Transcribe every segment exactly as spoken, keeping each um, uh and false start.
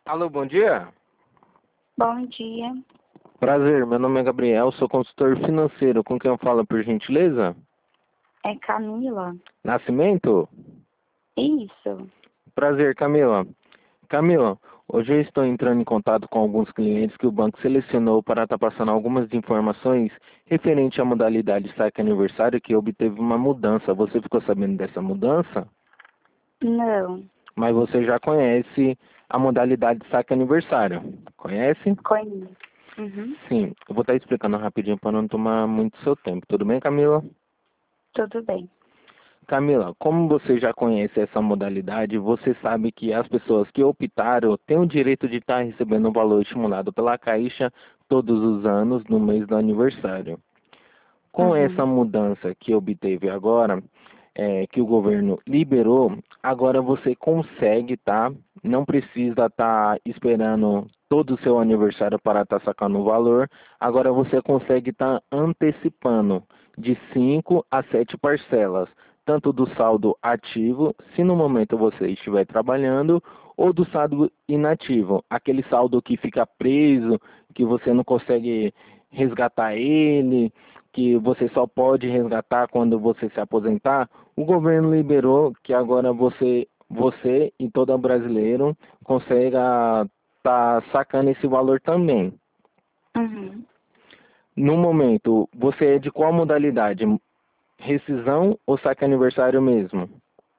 Alô, bom dia. Bom dia, Prazer, meu nome é Gabriel, sou consultor financeiro. Com quem eu falo, por gentileza? é Camila. Nascimento? Isso. Prazer, Camila. Camila, hoje eu estou entrando em contato com alguns clientes que o banco selecionou para estar passando algumas informações referente à modalidade saque aniversário que obteve uma mudança. Você ficou sabendo dessa mudança? Não, Mas você já conhece a modalidade saque aniversário, conhece? conheço. Uhum. Sim, eu vou estar explicando rapidinho para não tomar muito seu tempo. Tudo bem, Camila? Tudo bem. Camila, como você já conhece essa modalidade, você sabe que as pessoas que optaram têm o direito de estar recebendo um valor estimulado pela Caixa todos os anos no mês do aniversário. Com essa Uhum. mudança que obteve agora, é, que o governo liberou, agora você consegue, tá? Não precisa estar esperando todo o seu aniversário para estar sacando o valor. Agora você consegue estar antecipando de cinco a sete parcelas, tanto do saldo ativo, se no momento você estiver trabalhando, ou do saldo inativo, aquele saldo que fica preso, que você não consegue resgatar ele, que você só pode resgatar quando você se aposentar. O governo liberou que agora você, você e todo brasileiro consegue estar tá sacando esse valor também. Uhum. No momento, você é de qual modalidade? Rescisão ou saque aniversário mesmo?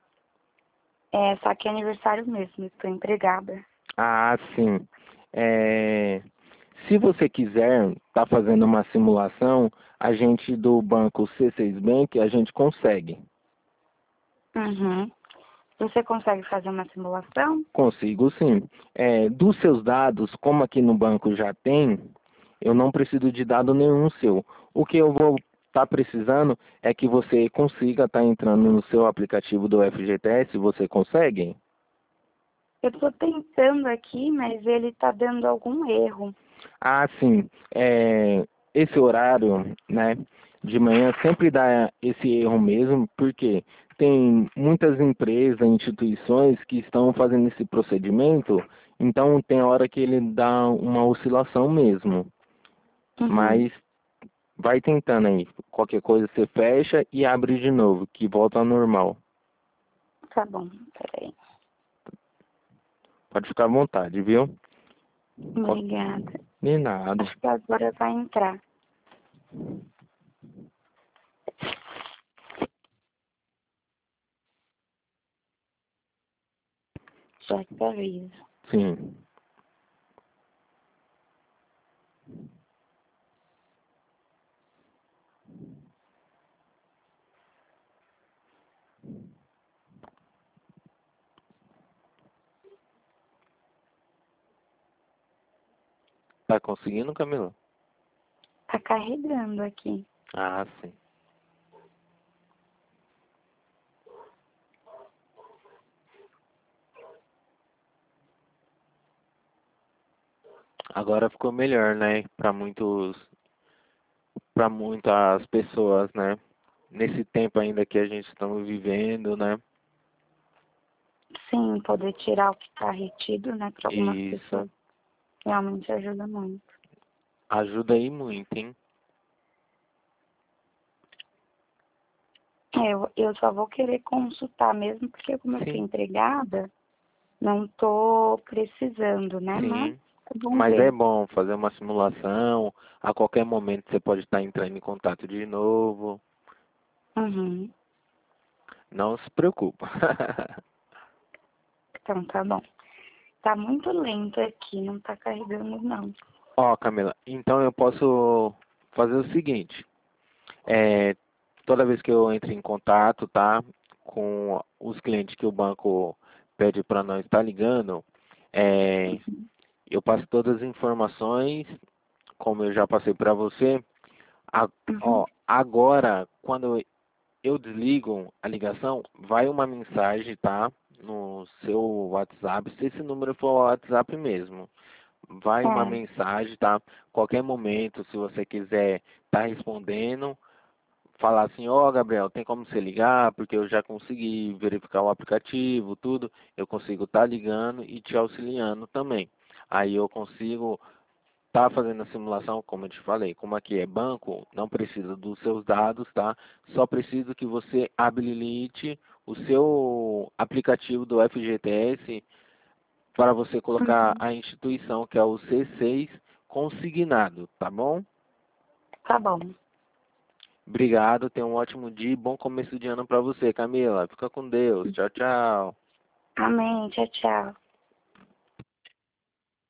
É, só que é aniversário mesmo, estou empregada. Ah, sim. É, se você quiser estar fazendo uma simulação, a gente do banco C seis Bank, a gente consegue. Uhum. Você consegue fazer uma simulação? Consigo sim. É, dos seus dados, como aqui no banco já tem, eu não preciso de dado nenhum seu. O que eu vou estar precisando é que você consiga estar entrando no seu aplicativo do F G T S. Você consegue? Eu estou tentando aqui, mas ele está dando algum erro. Ah, sim. É, esse horário, né, de manhã sempre dá esse erro mesmo, porque tem muitas empresas, instituições que estão fazendo esse procedimento, então tem hora que ele dá uma oscilação mesmo. Uhum. Mas vai tentando aí. Qualquer coisa você fecha e abre de novo, que volta ao normal. Tá bom, peraí. Pode ficar à vontade, viu? Qual- Obrigada. De nada. Acho que agora vai entrar. Já que avisa. Sim. Tá conseguindo, Camila? Tá carregando aqui. Ah, sim. Agora ficou melhor, né? Para muitos, para muitas pessoas, né? Nesse tempo ainda que a gente estamos vivendo, né? Sim, poder tirar o que está retido, né, para algumas Isso pessoas realmente ajuda muito. ajuda aí muito, hein? É, eu, eu só vou querer consultar mesmo, porque como eu estou Sim, empregada, não estou precisando, né? Mas sim. vamos Mas é ver. bom fazer uma simulação. A qualquer momento você pode estar entrando em contato de novo. Uhum. Não se preocupa. Então tá bom. Tá muito lento aqui, não tá carregando não. Ó, Camila, então eu posso fazer o seguinte. É, toda vez que eu entro em contato, tá, com os clientes que o banco pede para nós estar ligando, é, eu passo todas as informações, como eu já passei para você. A- Uhum. ó, agora, quando eu desligo a ligação, vai uma mensagem, tá, no seu WhatsApp, se esse número for o WhatsApp mesmo. Vai uma É, mensagem, tá? Qualquer momento, se você quiser estar respondendo, falar assim, ó, Gabriel, tem como você ligar, porque eu já consegui verificar o aplicativo, tudo, eu consigo estar ligando e te auxiliando também. Aí eu consigo tá fazendo a simulação, como eu te falei. Como aqui é banco, não precisa dos seus dados, tá? Só preciso que você habilite o seu aplicativo do F G T S para você colocar Uhum. a instituição, que é o C seis consignado, tá bom? Tá bom. Obrigado, tenha um ótimo dia e bom começo de ano para você, Camila. Fica com Deus. Tchau, tchau. Amém. Tchau, tchau.